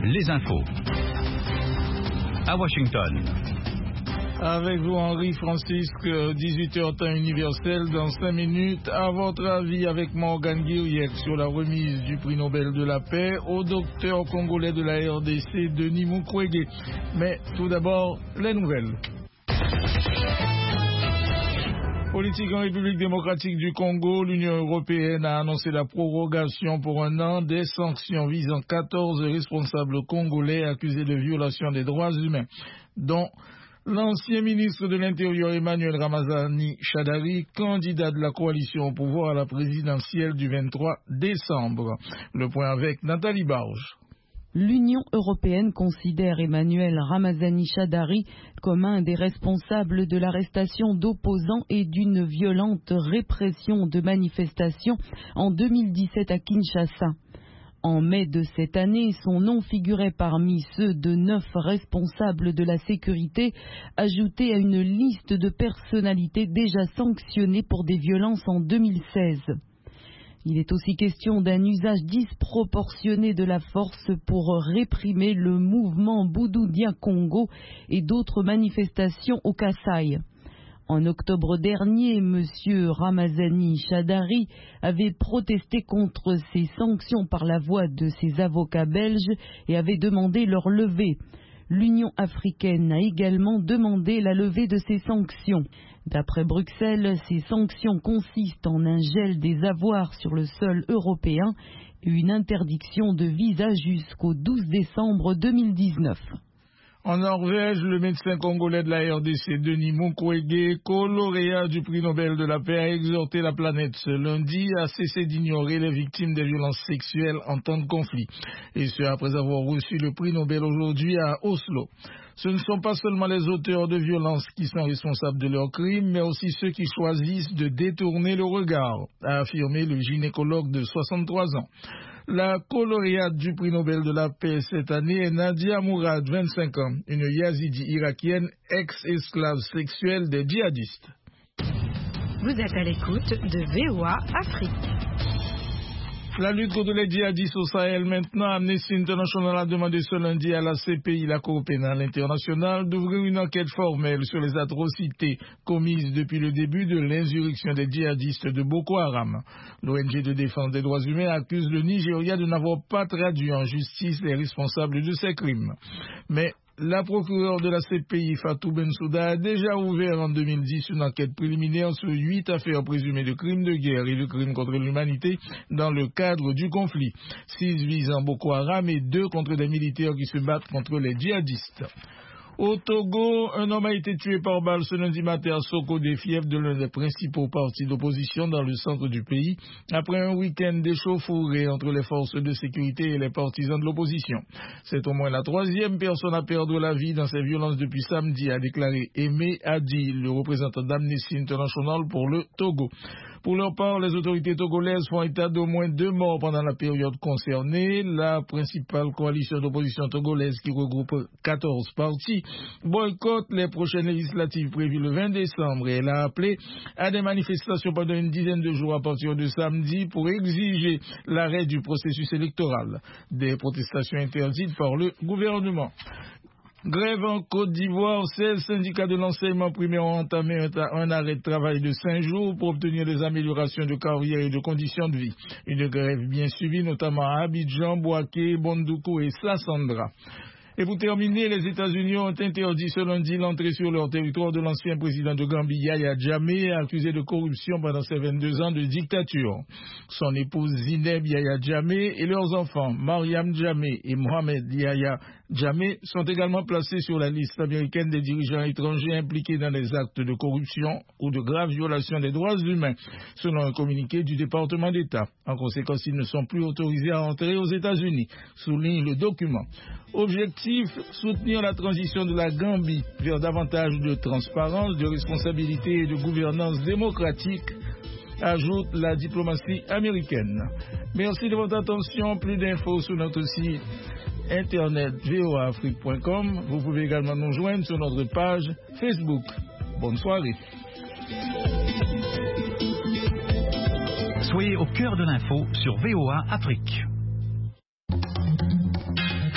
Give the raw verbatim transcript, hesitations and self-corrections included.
les infos. À Washington. Avec vous, Henri Francisque, dix-huit heures temps universel, dans cinq minutes. À votre avis, avec Morgan Guiriec sur la remise du prix Nobel de la paix au docteur congolais de la R D C, Denis Mukwege. Mais tout d'abord, les nouvelles. Politique en République démocratique du Congo, l'Union européenne a annoncé la prorogation pour un an des sanctions visant quatorze responsables congolais accusés de violation des droits humains, dont l'ancien ministre de l'Intérieur Emmanuel Ramazani Shadari, candidat de la coalition au pouvoir à la présidentielle du vingt-trois décembre. Le point avec Nathalie Barge. L'Union européenne considère Emmanuel Ramazani Shadari comme un des responsables de l'arrestation d'opposants et d'une violente répression de manifestations en deux mille dix-sept à Kinshasa. En mai de cette année, son nom figurait parmi ceux de neuf responsables de la sécurité, ajoutés à une liste de personnalités déjà sanctionnées pour des violences en deux mille seize. Il est aussi question d'un usage disproportionné de la force pour réprimer le mouvement Boudoudien Congo et d'autres manifestations au Kasaï. En octobre dernier, M. Ramazani Shadari avait protesté contre ces sanctions par la voix de ses avocats belges et avait demandé leur levée. L'Union africaine a également demandé la levée de ces sanctions. D'après Bruxelles, ces sanctions consistent en un gel des avoirs sur le sol européen et une interdiction de visa jusqu'au douze décembre deux mille dix-neuf. En Norvège, le médecin congolais de la R D C, Denis Mukwege, co-lauréat du prix Nobel de la paix, a exhorté la planète ce lundi à cesser d'ignorer les victimes des violences sexuelles en temps de conflit. Et ce, après avoir reçu le prix Nobel aujourd'hui à Oslo. Ce ne sont pas seulement les auteurs de violences qui sont responsables de leurs crimes, mais aussi ceux qui choisissent de détourner le regard, a affirmé le gynécologue de soixante-trois ans. La co-lauréate du prix Nobel de la paix cette année est Nadia Mourad, vingt-cinq ans, une yazidi irakienne, ex-esclave sexuelle des djihadistes. Vous êtes à l'écoute de V O A Afrique. La lutte contre les djihadistes au Sahel maintenant. Amnesty International a demandé ce lundi à la C P I, la Cour pénale internationale, d'ouvrir une enquête formelle sur les atrocités commises depuis le début de l'insurrection des djihadistes de Boko Haram. L'O N G de défense des droits humains accuse le Nigeria de n'avoir pas traduit en justice les responsables de ces crimes. Mais la procureure de la C P I, Fatou Bensouda, a déjà ouvert en deux mille dix une enquête préliminaire sur huit affaires présumées de crimes de guerre et de crimes contre l'humanité dans le cadre du conflit. Six visant Boko Haram et deux contre des militaires qui se battent contre les djihadistes. Au Togo, un homme a été tué par balle ce lundi matin à Soko, des fiefs de l'un des principaux partis d'opposition dans le centre du pays, après un week-end d'échauffourée entre les forces de sécurité et les partisans de l'opposition. C'est au moins la troisième personne à perdre la vie dans ces violences depuis samedi, a déclaré Aimé Adi, le représentant d'Amnesty International pour le Togo. Pour leur part, les autorités togolaises font état d'au moins deux morts pendant la période concernée. La principale coalition d'opposition togolaise, qui regroupe quatorze partis, boycotte les prochaines législatives prévues le vingt décembre et elle a appelé à des manifestations pendant une dizaine de jours à partir de samedi pour exiger l'arrêt du processus électoral. Des protestations interdites par le gouvernement. Grève en Côte d'Ivoire, seize syndicats de l'enseignement primaire ont entamé un arrêt de travail de cinq jours pour obtenir des améliorations de carrière et de conditions de vie. Une grève bien suivie notamment à Abidjan, Bouaké, Bondoukou et Sassandra. Et pour terminer, les États-Unis ont interdit ce lundi l'entrée sur leur territoire de l'ancien président de Gambie, Yahya Jammeh, accusé de corruption pendant ses vingt-deux ans de dictature. Son épouse Zineb Yahya Jammeh et leurs enfants, Mariam Jammeh et Mohamed Yahya Jammeh, sont également placés sur la liste américaine des dirigeants étrangers impliqués dans des actes de corruption ou de graves violations des droits humains, selon un communiqué du département d'État. En conséquence, ils ne sont plus autorisés à entrer aux États-Unis, souligne le document. Objectif, soutenir la transition de la Gambie vers davantage de transparence, de responsabilité et de gouvernance démocratique, ajoute la diplomatie américaine. Merci de votre attention. Plus d'infos sur notre site internet v o a afrique point com. Vous pouvez également nous joindre sur notre page Facebook. Bonne soirée. Soyez au cœur de l'info sur V O A Afrique.